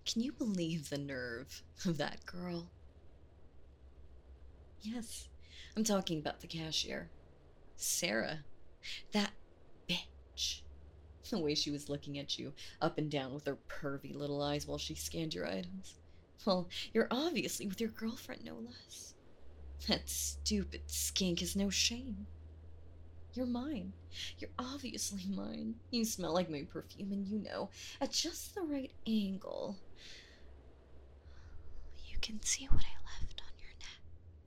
Can you believe the nerve of that girl? Yes, I'm talking about the cashier. Sarah. That bitch. The way she was looking at you up and down with her pervy little eyes while she scanned your items. Well, you're obviously with your girlfriend, no less. That stupid skink has no shame. You're mine. You're obviously mine. You smell like my perfume, and you know, at just the right angle, you can see what I left on your neck.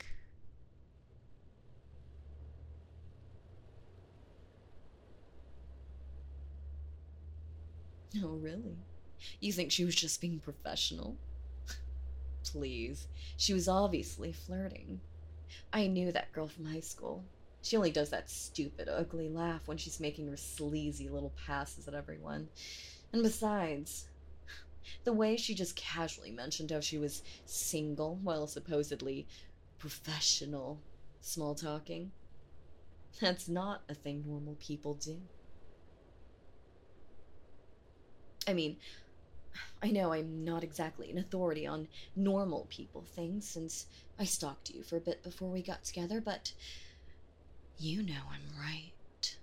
Oh, really? You think she was just being professional? Please. She was obviously flirting. I knew that girl from high school. She only does that stupid, ugly laugh when she's making her sleazy little passes at everyone. And besides, the way she just casually mentioned how she was single while supposedly professional small talking, that's not a thing normal people do. I mean, I know I'm not exactly an authority on normal people things since I stalked you for a bit before we got together, but you know I'm right.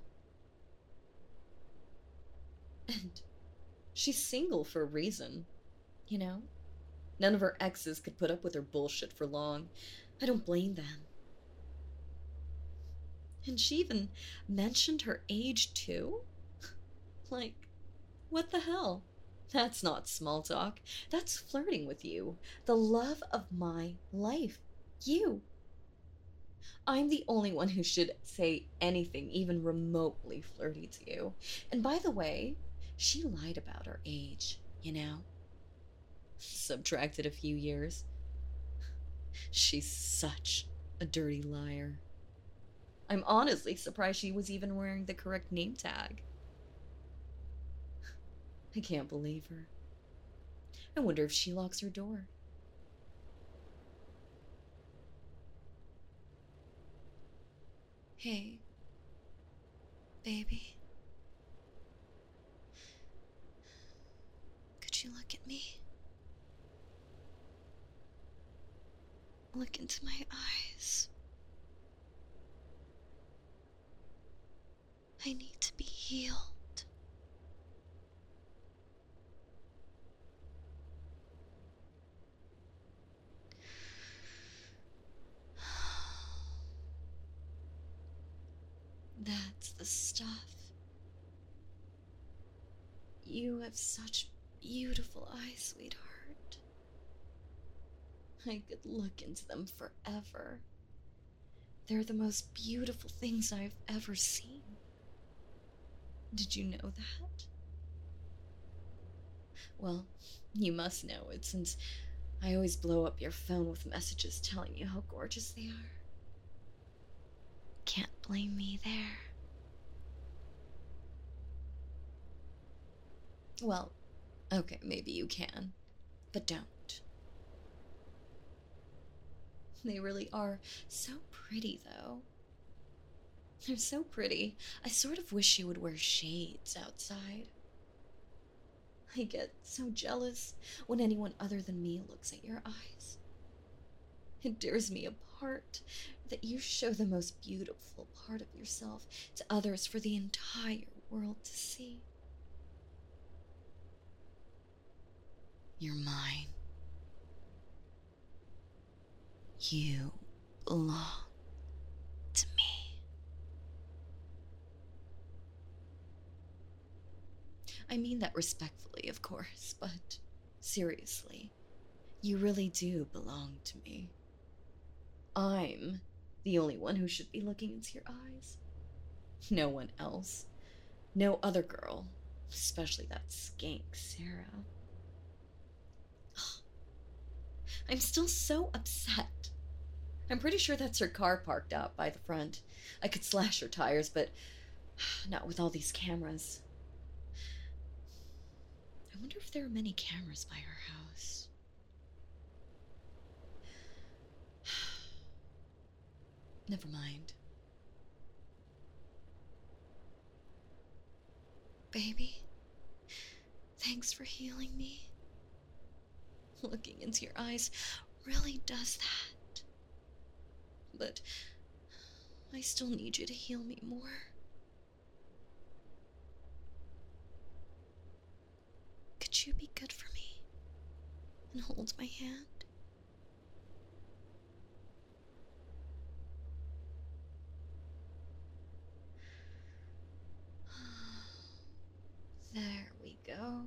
And she's single for a reason, you know? None of her exes could put up with her bullshit for long. I don't blame them. And she even mentioned her age, too? Like, what the hell? That's not small talk. That's flirting with you. The love of my life. You. I'm the only one who should say anything even remotely flirty to you. And by the way, she lied about her age, you know? Subtracted a few years. She's such a dirty liar. I'm honestly surprised she was even wearing the correct name tag. I can't believe her. I wonder if she locks her door. Hey, baby. Could you look at me? Look into my eyes. I need to be healed. That's the stuff. You have such beautiful eyes, sweetheart. I could look into them forever. They're the most beautiful things I've ever seen. Did you know that? Well, you must know it since I always blow up your phone with messages telling you how gorgeous they are. Can't blame me there. Well, okay, maybe you can, but don't. They really are so pretty, though. They're so pretty. I sort of wish you would wear shades outside. I get so jealous when anyone other than me looks at your eyes. It tears me apart that you show the most beautiful part of yourself to others for the entire world to see. You're mine. You belong to me. I mean that respectfully, of course, but seriously, you really do belong to me. I'm the only one who should be looking into your eyes. No one else. No other girl. Especially that skank, Sarah. I'm still so upset. I'm pretty sure that's her car parked out by the front. I could slash her tires, but not with all these cameras. I wonder if there are many cameras by her house. Never mind. Baby, thanks for healing me. Looking into your eyes really does that. But I still need you to heal me more. Could you be good for me and hold my hand? There we go.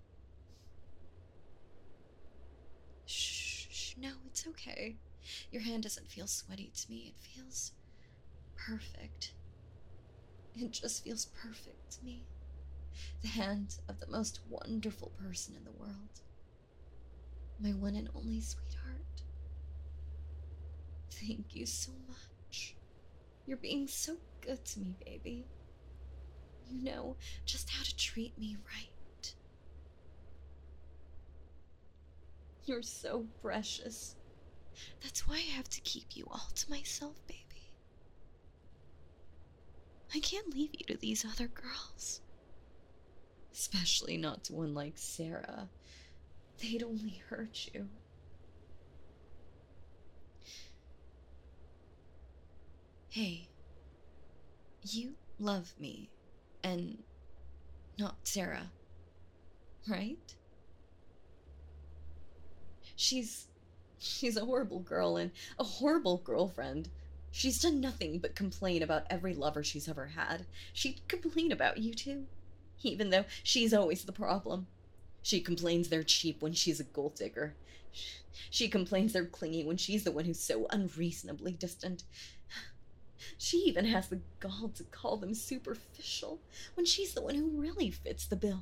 Shh, no, it's okay. Your hand doesn't feel sweaty to me. It feels perfect. It just feels perfect to me. The hand of the most wonderful person in the world. My one and only sweetheart. Thank you so much. You're being so good to me, baby. You know just how to treat me right. You're so precious. That's why I have to keep you all to myself, baby. I can't leave you to these other girls. Especially not to one like Sarah. They'd only hurt you. Hey, you love me, and not Sarah, right? She's a horrible girl and a horrible girlfriend. She's done nothing but complain about every lover she's ever had. She'd complain about you too, even though she's always the problem. She complains they're cheap when she's a gold digger. She complains they're clingy when she's the one who's so unreasonably distant. She even has the gall to call them superficial when she's the one who really fits the bill.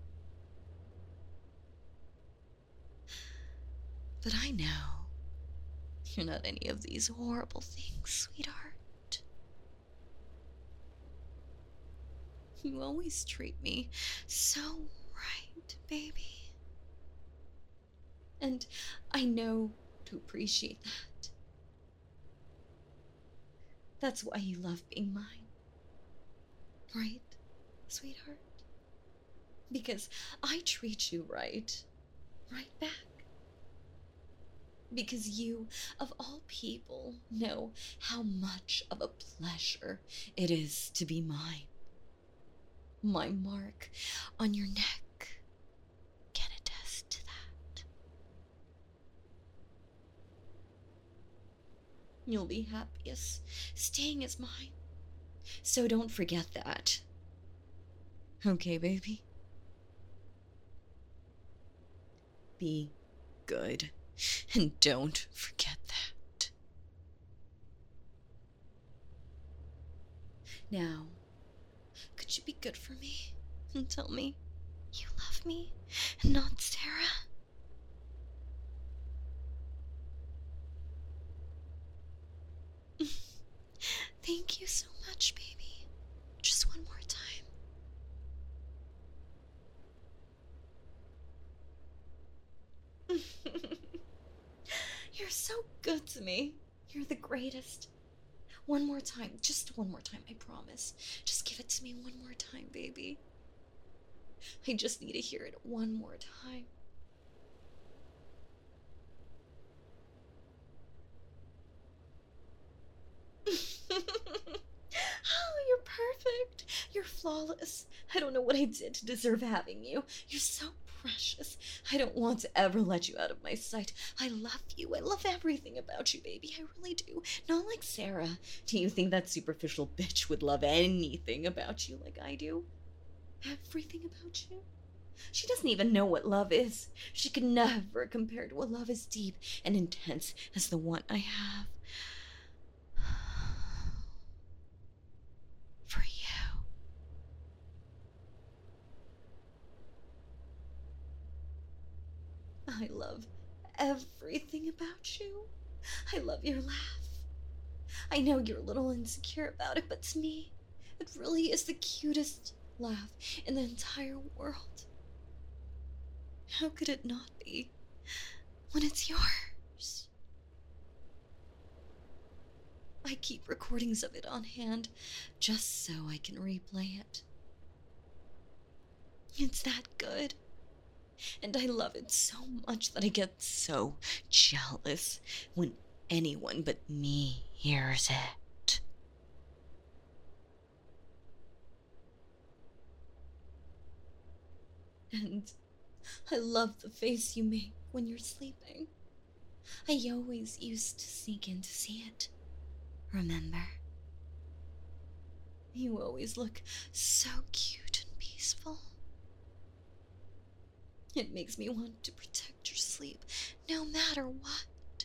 But I know you're not any of these horrible things, sweetheart. You always treat me so right, baby. And I know to appreciate that. That's why you love being mine. Right, sweetheart? Because I treat you right back. Because you, of all people, know how much of a pleasure it is to be mine. My mark on your neck can attest to that. You'll be happiest staying as mine. So don't forget that. Okay, baby? Be good. And don't forget that. Now, could you be good for me and tell me you love me and not Sarah? Thank you so much, baby. Just one more time. You're so good to me. You're the greatest. One more time. Just one more time, I promise. Just give it to me one more time, baby. I just need to hear it one more time. Oh, you're perfect. You're flawless. I don't know what I did to deserve having you. You're so precious. I don't want to ever let you out of my sight. I love you. I love everything about you, baby. I really do. Not like Sarah. Do you think that superficial bitch would love anything about you like I do? Everything about you? She doesn't even know what love is. She could never compare to a love as deep and intense as the one I have. For you. I love everything about you. I love your laugh. I know you're a little insecure about it, but to me, it really is the cutest laugh in the entire world. How could it not be when it's yours? I keep recordings of it on hand just so I can replay it. It's that good. And I love it so much that I get so jealous when anyone but me hears it. And I love the face you make when you're sleeping. I always used to sneak in to see it. Remember? You always look so cute and peaceful. It makes me want to protect your sleep, no matter what.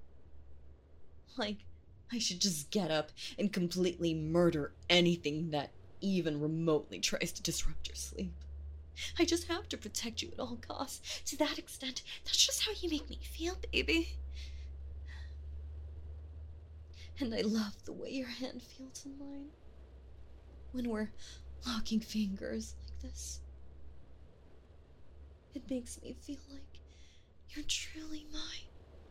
Like, I should just get up and completely murder anything that even remotely tries to disrupt your sleep. I just have to protect you at all costs. To that extent, that's just how you make me feel, baby. And I love the way your hand feels in mine. When we're locking fingers like this. It makes me feel like you're truly mine.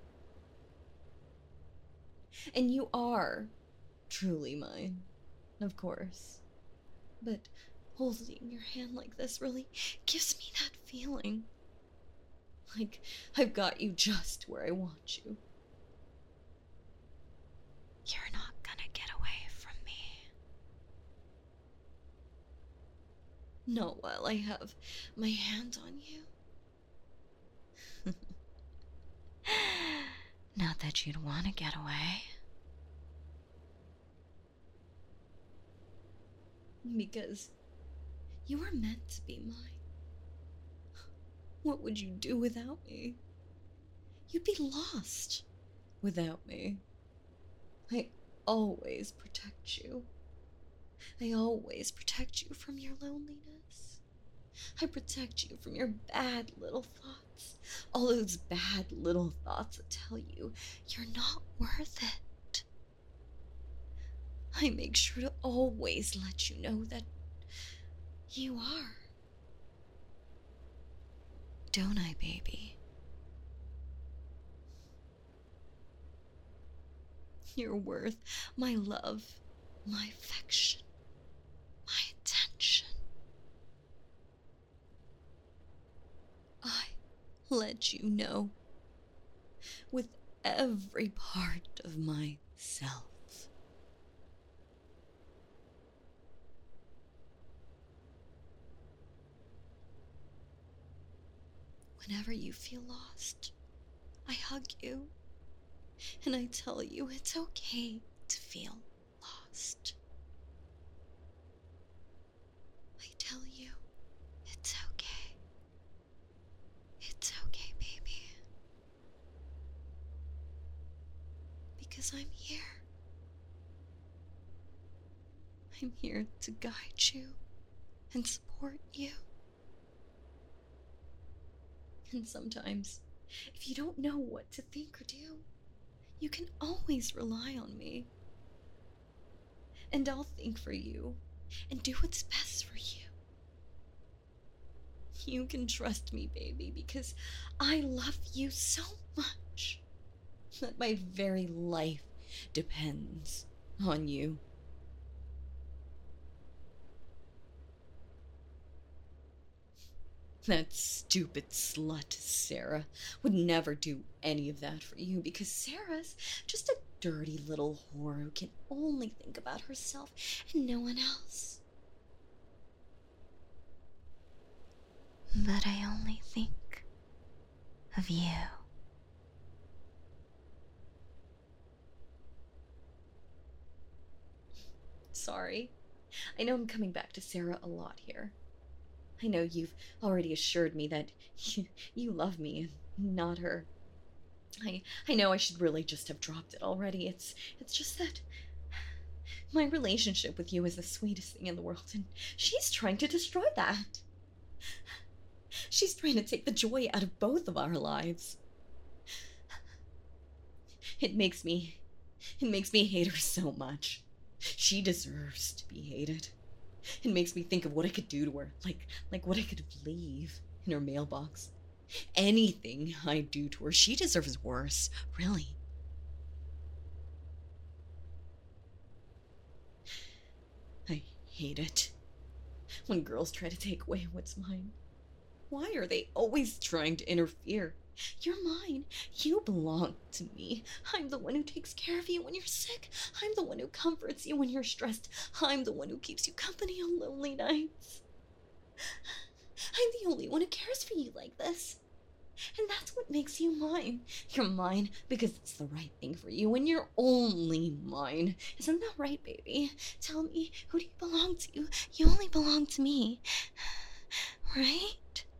And you are truly mine, of course. But holding your hand like this really gives me that feeling. Like I've got you just where I want you. You're not gonna get away from me. Not while I have my hand on you. Not that you'd want to get away. Because you were meant to be mine. What would you do without me? You'd be lost without me. I always protect you. I always protect you from your loneliness. I protect you from your bad little thoughts. All those bad little thoughts that tell you you're not worth it. I make sure to always let you know that you are. Don't I, baby? You're worth my love, my affection, my attention. I let you know with every part of myself. Whenever you feel lost, I hug you and I tell you it's okay to feel lost. I tell you it's okay. It's okay, baby. Because I'm here. I'm here to guide you and support you. And sometimes, if you don't know what to think or do, you can always rely on me. And I'll think for you and do what's best for you. You can trust me, baby, because I love you so much that my very life depends on you. That stupid slut, Sarah, would never do any of that for you because Sarah's just a dirty little whore who can only think about herself and no one else. But I only think of you. Sorry. I know I'm coming back to Sarah a lot here. I know you've already assured me that you love me and not her. I know I should really just have dropped it already. It's just that my relationship with you is the sweetest thing in the world, and she's trying to destroy that. She's trying to take the joy out of both of our lives. It makes me hate her so much. She deserves to be hated. It makes me think of what I could do to her, like what I could leave in her mailbox. Anything I do to her, she deserves worse, really. I hate it when girls try to take away what's mine. Why are they always trying to interfere? You're mine. You belong to me. I'm the one who takes care of you when you're sick. I'm the one who comforts you when you're stressed. I'm the one who keeps you company on lonely nights. I'm the only one who cares for you like this. And that's what makes you mine. You're mine because it's the right thing for you, and you're only mine. Isn't that right, baby? Tell me, who do you belong to? You only belong to me. Right?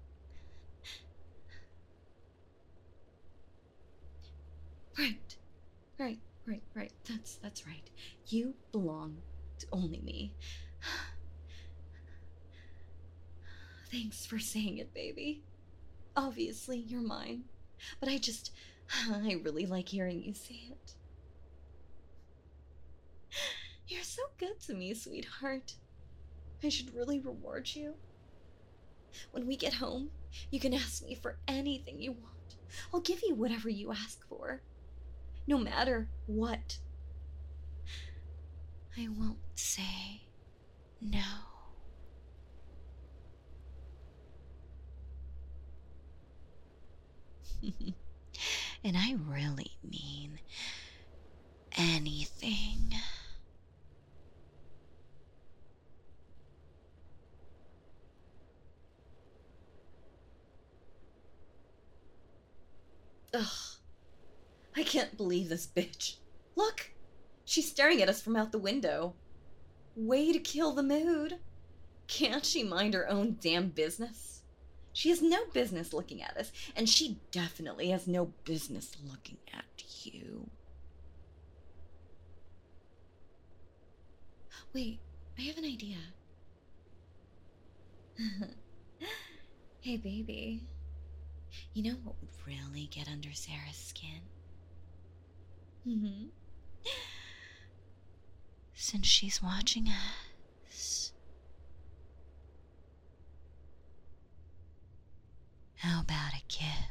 Right. Right. That's right. You belong to only me. Thanks for saying it, baby. Obviously, you're mine. But I really like hearing you say it. You're so good to me, sweetheart. I should really reward you. When we get home, you can ask me for anything you want. I'll give you whatever you ask for. No matter what. I won't say no. And I really mean anything. Ugh. I can't believe this bitch. Look! She's staring at us from out the window. Way to kill the mood. Can't she mind her own damn business? She has no business looking at us, and she definitely has no business looking at you. Wait, I have an idea. Hey, baby. You know what would really get under Sarah's skin? Since she's watching us, how about a kiss?